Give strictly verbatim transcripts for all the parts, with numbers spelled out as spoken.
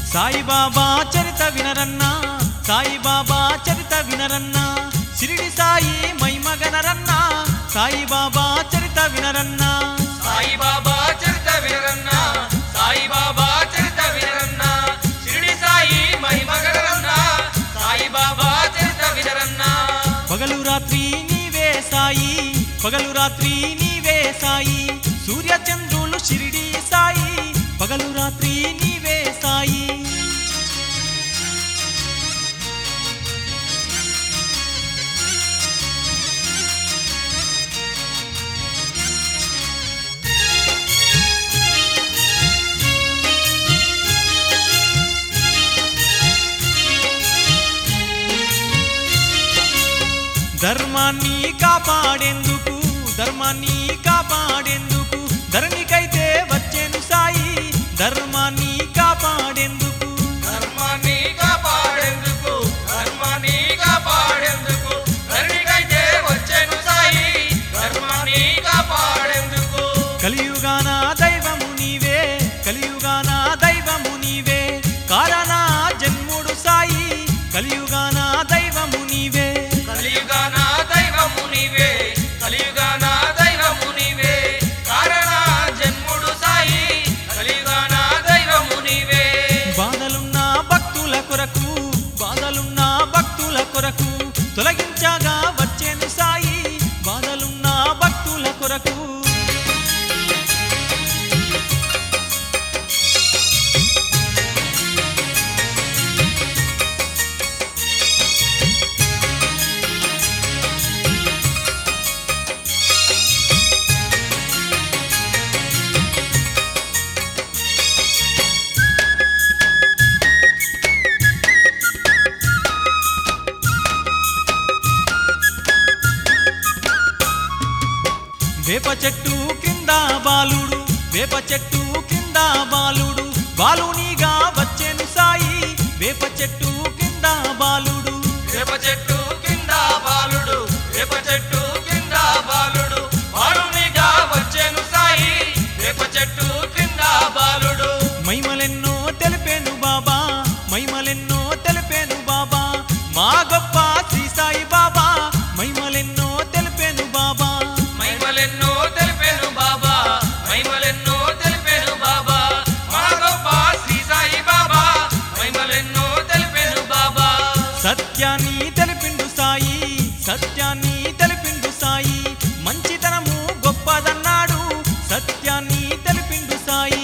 సాయిబాబా చరిత వినరన్నా సాయిబాబా చరిత వినరన్నా షిరిడి సాయి మైమగనరన్నా సాయిబాబా చరిత వినరన్నా సాయిబాబా చరిత వినరన్నా సాయిబాబా చరిత వినరన్నా షిరిడి సాయి మైమగనరన్నా సాయిబాబా చరిత వినరన్నా పగలు రాత్రి నీవే సాయి పగలు రాత్రి నీవే సాయి సూర్య చంద్రులు షిరిడి సాయి పగలు రాత్రి నీవే సాయి ధర్మాన్ని కాపాడేందుకు ధర్మాన్ని కాపాడేందుకు ధరణికైతే వచ్చేను సాయి ధర్మాన్ని కాపాడేందుకు ధర్మాన్ని కాపాడేందుకు ధర్మాన్ని కాపాడేందుకు ధరణికైతే వచ్చేను సాయి ధర్మాన్ని కాపాడేందుకు కలియుగాన దైవము నీవే కలియుగాన దైవము నీవే కారణ జన్ముడు సాయి కలియుగాన దైవము నీవే కలియుగాన దైవము నీవే కలియుగాన దైవము నీవే కారణ జన్ముడు సాయి కలియుగాన దైవము నీవే బాధలున్న భక్తుల కొరకు బాధలున్న భక్తుల కొరకు తొలగించగా వచ్చేను సాయి బాధలున్న భక్తుల కొరకు వేప చెట్టు కింద బాలుడు వేప చెట్టు కింద బాలుడు బాలునిగా వచ్చేను సాయి వేప చెట్టు కింద బాలుడు వేప చెట్టు కింద బాలుడు వేప చెట్టు కింద బాలుడు బాలునిగా వచ్చేను సాయి వేప చెట్టు కింద బాలుడు మైమలెన్నో తెలిపేను బాబా మైమలెన్నో తెలిపేను బాబా మా గొప్ప శ్రీ సాయి బాబా మైమలెన్నో తెలిపేను బాబా మైమలెన్నో తెలిపేను బాబా మైమలెన్నో తెలిపేను బాబా మా గొప్ప శ్రీ సాయి బాబా మైమలెన్నో తెలిపేను బాబా సత్యాన్ని తెలిపిండు సాయి సత్యాన్ని తెలిపిండు సాయి మంచితనము గొప్పదన్నాడు సత్యాన్ని తెలిపిండు సాయి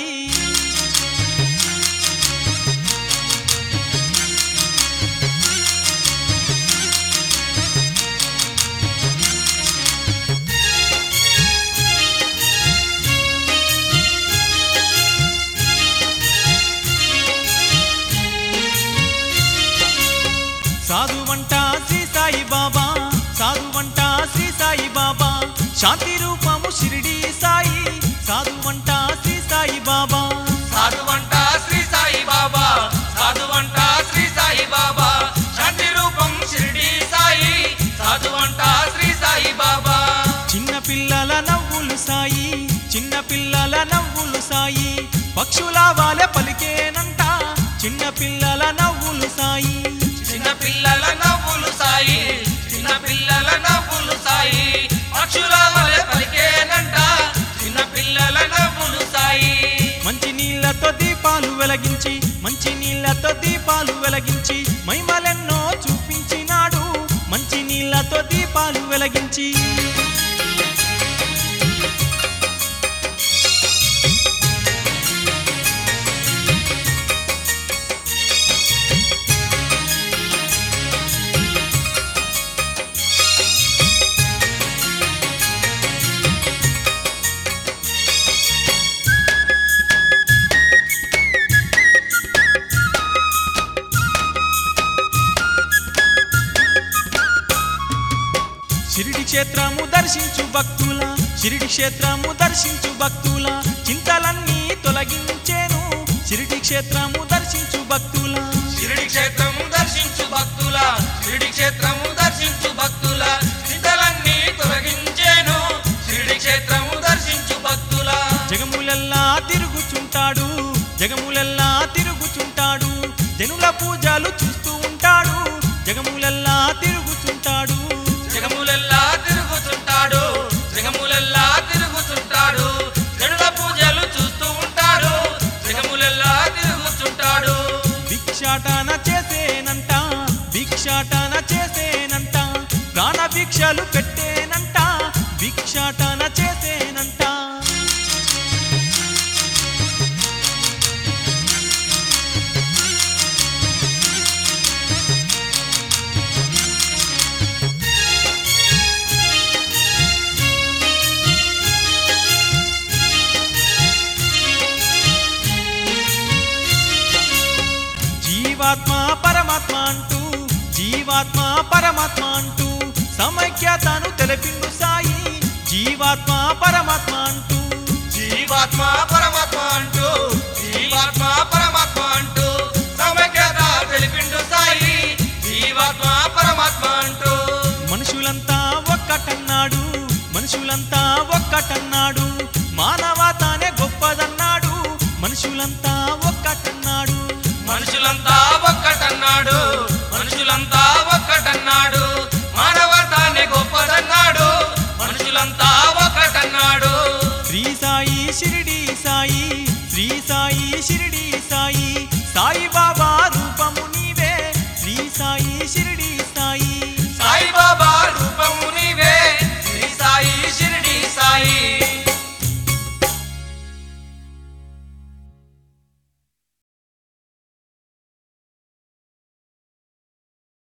సాధువంట శ్రీ సాయి బాబా సాధువంట శ్రీ సాయి బాబా శాంతి రూపము షిరిడి సాయి సాధువంట శ్రీ సాయి బాబా సాధువంట శ్రీ సాయి బాబా సాధువంట శ్రీ సాయి బాబా శాంతి రూపం షిరిడి సాయి సాధువంట శ్రీ సాయి బాబా చిన్న పిల్లల నవ్వులు సాయి చిన్న పిల్లల నవ్వులు సాయి పక్షుల వాలె పలికేనంట చిన్న పిల్లల నవ్వులు సాయి చిన్న పిల్లల నవ్వులు సాయి చిన్న పిల్లల నవ్వులు సాయి పక్షుల వలె పలికేనంట చిన్న పిల్లల నవ్వులు సాయి మంచి నీళ్లతో దీపాలు వెలిగించి మంచి నీళ్లతో దీపాలు వెలిగించి మైమలెన్నో చూపించినాడు మంచి నీళ్లతో దీపాలు వెలిగించి షిరిడి క్షేత్రము దర్శించు భక్తుల షిరిడి క్షేత్రము దర్శించు భక్తుల చింతలన్నీ తొలగించేను షిరిడి క్షేత్రము దర్శించు భక్తుల షిరిడి క్షేత్రము దర్శించు భక్తుల షిరిడి క్షేత్రము దర్శించు భక్తుల చింతలన్నీ తొలగించేను షిరిడి క్షేత్రము దర్శించు భక్తుల జగములెల్లా తిరుగుచుంటాడు జగములెల్లా తిరుగుచుంటాడు జనుల పూజలు చూస్తూ ఉంటాడు జగములెల్లా తిరుగుతుంటాడు జగములెల్లా తిరుగుతుంటాడు జగములెల్లా తిరుగుతుంటాడు జనుల పూజలు చూస్తూ ఉంటాడు జగములెల్లా తిరుగుతుంటాడు భిక్షాటన చేసేనంట భిక్షాటన చేసేనంట ప్రాణ భిక్షలు పెట్టేనంట భిక్షాటన చేసేనంట జీవాత్మ పరమాత్మ అంటూ జీవాత్మ పరమాత్మ అంటూ సమైక్యతను తెలిపిండు సాయి జీవాత్మ పరమాత్మ అంటూ జీవాత్మ పరమాత్మ అంటూ జీవాత్మ పరమాత్మ అంటూ సమైక్యత తెలిపిండు సాయి జీవాత్మ పరమాత్మ అంటూ మనుషులంతా ఒక్కటన్నాడు మనుషులంతా ఒక్కటన్నాడు మానవతానే గొప్పదన్నాడు మనుషులంతా ఒక్కటన్నాడు మనుషులంతా ఒక్కటన్నాడు మనుషులంతా ఒక్కటన్నాడు మానవతానే గొప్పదన్నాడు మనుషులంతా ఒక్కటన్నాడు శ్రీ సాయి షిరిడి సాయి శ్రీ సాయి షిరిడి సాయి సాయి బాబా